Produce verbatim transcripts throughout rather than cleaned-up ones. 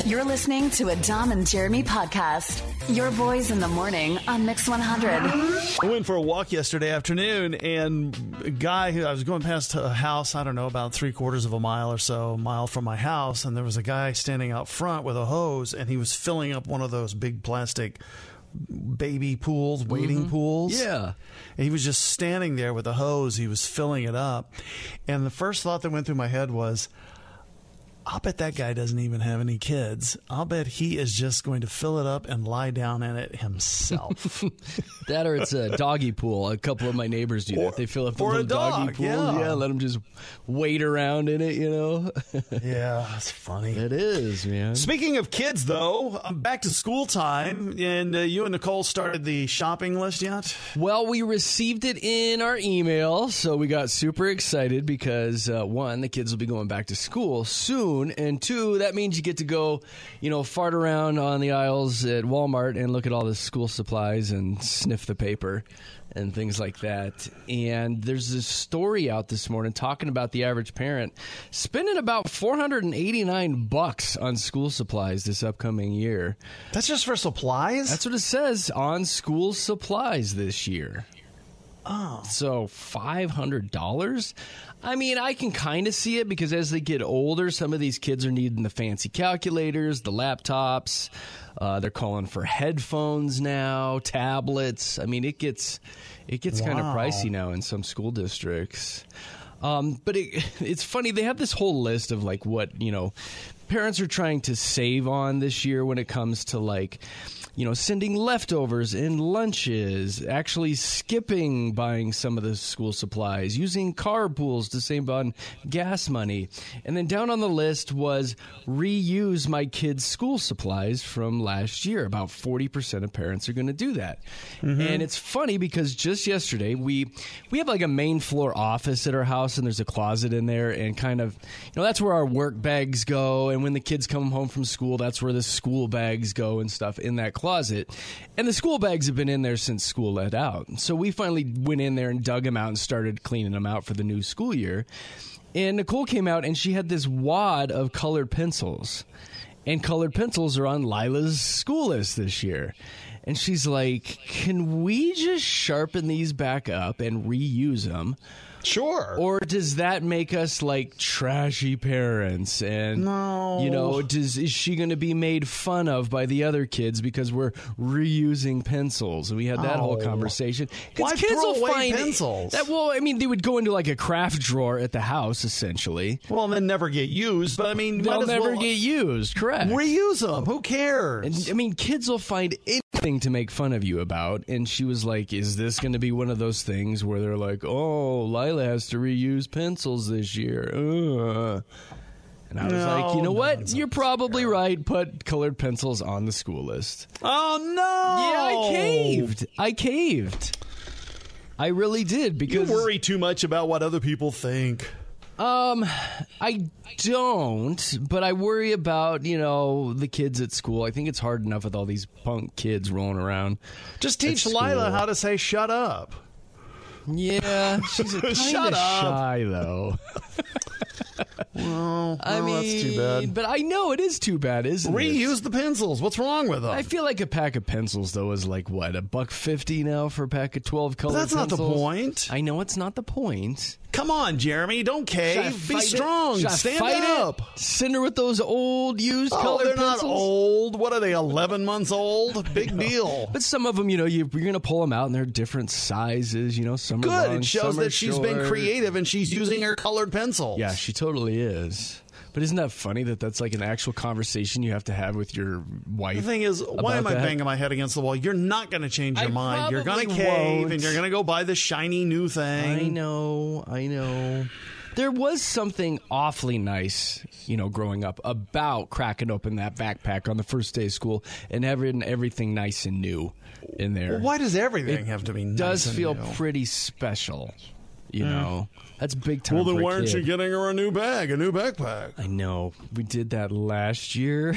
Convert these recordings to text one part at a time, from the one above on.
You're listening to a Dom and Jeremy podcast. Your boys in the morning on Mix one hundred. I went for a walk yesterday afternoon, and a guy who I was going past a house, I don't know, about three quarters of a mile or so, a mile from my house, and there was a guy standing out front with a hose, and he was filling up one of those big plastic baby pools, wading Mm-hmm. pools. Yeah. And he was just standing there with a hose. He was filling it up. And the first thought that went through my head was, I'll bet that guy doesn't even have any kids. I'll bet he is just going to fill it up and lie down in it himself. That or it's a doggy pool. A couple of my neighbors do Or- that. They fill up the or a little doggy dog, pool. yeah. let them just wade around in it, you know? Yeah, that's funny. It is, man. Speaking of kids, though, I'm back to school time, and uh, you and Nicole started the shopping list yet? Well, we received it in our email, so we got super excited because, uh, one, the kids will be going back to school soon, and two, that means you get to go, you know, fart around on the aisles at Walmart and look at all the school supplies and sniff the paper and things like that. And there's this story out this morning talking about the average parent spending about four hundred eighty-nine bucks on school supplies this upcoming year. That's just for supplies? That's what it says on school supplies this year. Oh. So five hundred dollars? I mean, I can kind of see it because as they get older, some of these kids are needing the fancy calculators, the laptops. Uh, they're calling for headphones now, tablets. I mean, it gets it gets kind of Wow. pricey now in some school districts. Um, but it, it's funny. They have this whole list of like what, you know, parents are trying to save on this year when it comes to like, you know, sending leftovers in lunches, actually skipping buying some of the school supplies, using carpools to save on gas money. And then down on the list was reuse my kids' school supplies from last year. About forty percent of parents are going to do that. Mm-hmm. And it's funny because just yesterday, we we have like a main floor office at our house, and there's a closet in there, and kind of, you know, that's where our work bags go. And when the kids come home from school, that's where the school bags go and stuff in that closet. And the school bags have been in there since school let out. So we finally went in there and dug them out and started cleaning them out for the new school year. And Nicole came out and she had this wad of colored pencils. And colored pencils are on Lila's school list this year. And she's like, can we just sharpen these back up and reuse them? Sure. Or does that make us like trashy parents? And, No. you know, does is she going to be made fun of by the other kids because we're reusing pencils? And we had that Oh. whole conversation. 'Cause Why kids throw will away find pencils? That, well, I mean, they would go into like a craft drawer at the house, essentially. Well, then never get used, but I mean, They'll might as never well get used, correct? reuse them. Who cares? And, I mean, kids will find anything to make fun of you about. And she was like, is this going to be one of those things where they're like, oh, Lila has to reuse pencils this year? Ugh. And I was No, like, you know no, what? it's You're not probably fair. right. Put colored pencils on the school list. oh, no. Yeah, I caved. I caved. I really did You because worry too much about what other people think. Um, I don't, but I worry about, you know, the kids at school. I think it's hard enough with all these punk kids rolling around. Just teach At Lila school. how to say shut up. Yeah, she's a kind Shut of up. shy, though. Well, I well, mean, that's too bad. but I know it is too bad, isn't it? Reuse the pencils. What's wrong with them? I feel like a pack of pencils, though, is like, what, a buck fifty now for a pack of twelve colored But that's not the pencils? point. I know it's not the point. Come on, Jeremy. Don't Should I cave. Be fight it? strong. Should I Stand fight up. it? Send her with those old used Oh, colored they're pencils? not old. What are they, eleven months old? Big deal. But some of them, you know, you, you're going to pull them out and they're different sizes. You know, some are Good. long, It shows some are that she's been short. creative and she's using her colored pencils. Yeah, she totally is. But isn't that funny that that's like an actual conversation you have to have with your wife? The thing is, why about am I that? banging my head against the wall? You're not going to change your I mind. You're going to probably cave won't. and you're going to go buy the shiny new thing. I know, I know. There was something awfully nice, you know, growing up about cracking open that backpack on the first day of school and having everything nice and new in there. Well, why does everything It have to be nice does and feel new? pretty special, you know. That's big time. Well, then for a why aren't kid. you getting her a new bag, a new backpack? I know. We did that last year.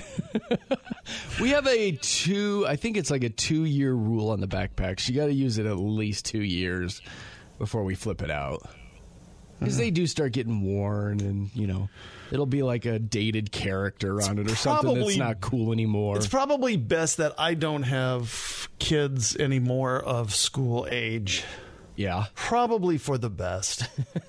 We have a two, I think it's like a two-year rule on the backpacks. You got to use it at least two years before we flip it out. Because they do start getting worn and, you know. It'll be like a dated character on it or something probably- that's not cool anymore. It's probably best that I don't have kids anymore of school age. Yeah. Probably for the best.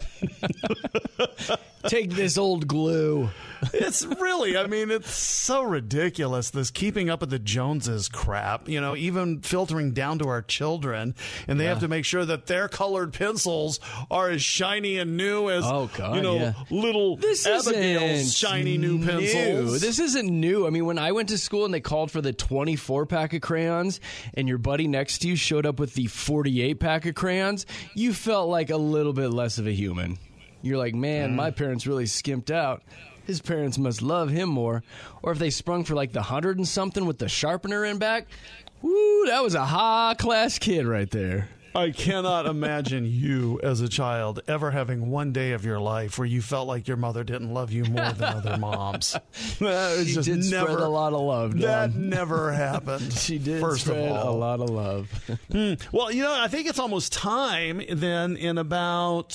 Take this old glue. It's really, I mean, it's so ridiculous, this keeping up with the Joneses crap, you know, even filtering down to our children. And they Yeah. have to make sure that their colored pencils are as shiny and new as, Oh, God, you know, yeah. little This Abigail's isn't shiny new pencils. New. This isn't new. I mean, when I went to school and they called for the twenty-four pack of crayons and your buddy next to you showed up with the forty-eight pack of crayons, you felt like a little bit less of a human. You're like, man, Mm. my parents really skimped out. His parents must love him more. Or if they sprung for like the hundred and something with the sharpener in back, woo, that was a high-class kid right there. I cannot imagine you as a child ever having one day of your life where you felt like your mother didn't love you more than other moms. That was She just did never, spread a lot of love, That Don. never happened. She did First spread of all. a lot of love. Well, you know, I think it's almost time then in about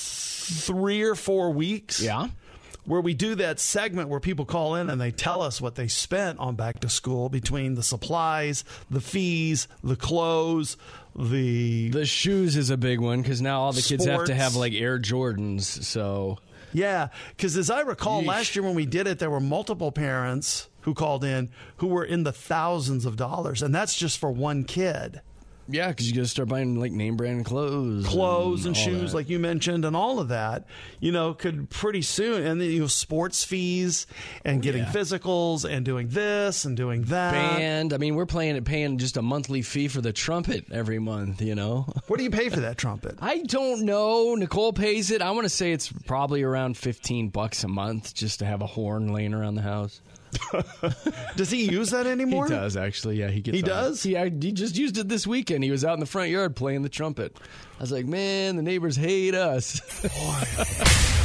three or four weeks. Yeah. Where we do that segment where people call in and they tell us what they spent on back to school between the supplies, the fees, the clothes, the... The shoes is a big one because now all the kids have to Sports. have like Air Jordans. So Yeah, because as I recall, Yeesh. last year when we did it, there were multiple parents who called in who were in the thousands of dollars, and that's just for one kid. yeah, because you got to start buying like name brand clothes, Clothes and all shoes, that. like you mentioned, and all of that, you know, could pretty soon, and then you know, sports fees and getting yeah. physicals and doing this and doing that. band. I mean, we're playing paying just a monthly fee for the trumpet every month. You know, What do you pay for that trumpet? I don't know. Nicole pays it. I want to say it's probably around fifteen bucks a month just to have a horn laying around the house. Does he use that anymore? He does actually. Yeah, he gets. He on it. does? He I, he just used it this weekend. He was out in the front yard playing the trumpet. I was like, man, the neighbors hate us.